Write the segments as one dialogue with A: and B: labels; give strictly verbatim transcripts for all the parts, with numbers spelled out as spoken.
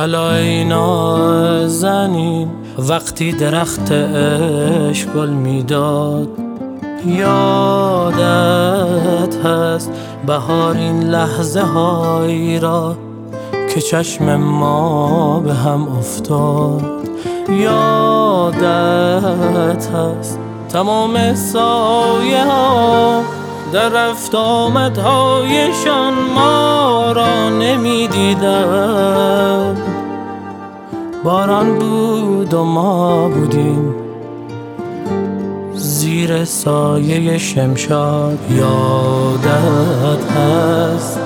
A: الا ای نازنین وقتی درخت عشق گل میداد، یادت هست بهار این لحظه هایی را که چشم ما به هم افتاد. یادت هست تمام سایه ها در رفت آمدهایشان ما را نمی دیدن. باران بود و ما بودیم زیر سایه شمشاد. یادت هست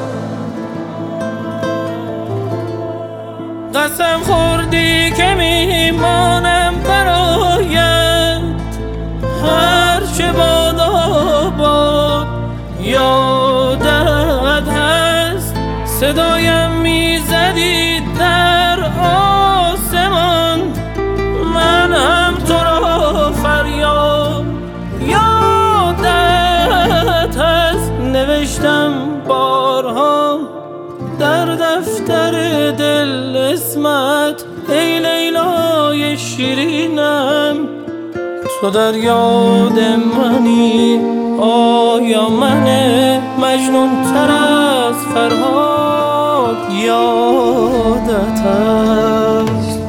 A: قسم خوردی که میمانم برایت هر چه بادا باد. یادت هست صدایم میزدی در آسمان، من هم تو را فریاد. یادت هست نوشتم بارها در دفتر دل اسمت، ای لیلای شیرینم تو در یاد منی. آیا من مجنون تر از فرهاد یادت هست؟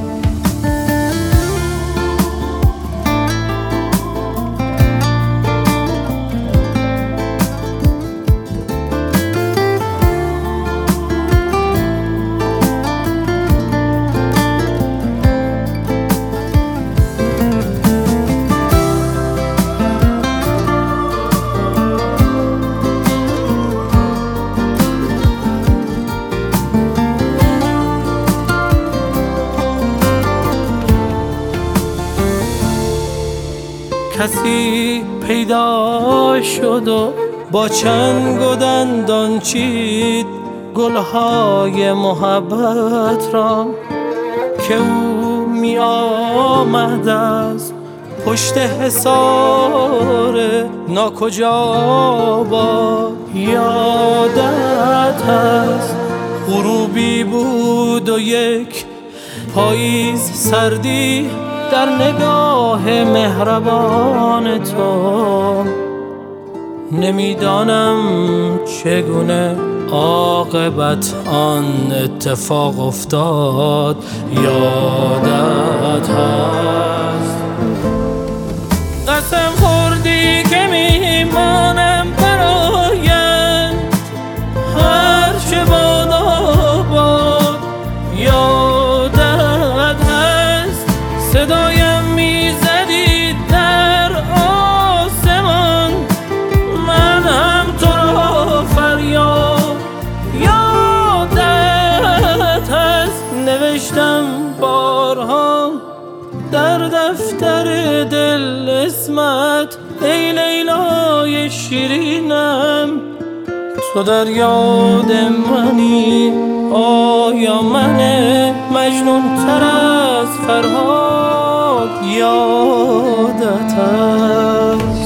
A: کسی پیدا شد و با چنگ و دندان چید گلهای محبت را که او می آمد از پشت حصار ناکجا باد. یادت هست غروبی بود و یک پاییز سردی در نگاه مهربان تو. نمیدانم چگونه عاقبت آن اتفاق افتاد. یادت هست قسم خوردی که میمانم برایت هر چه بادا باد. یادت هست صدایم میزدی در آسمان، من هم تو را فریاد. یادت هست نوشتم بارها در دفتر دل اسمت، ای لیلای شیرینم تو در یاد منی. آیا من مجنون تر از فرهاد یادت هست؟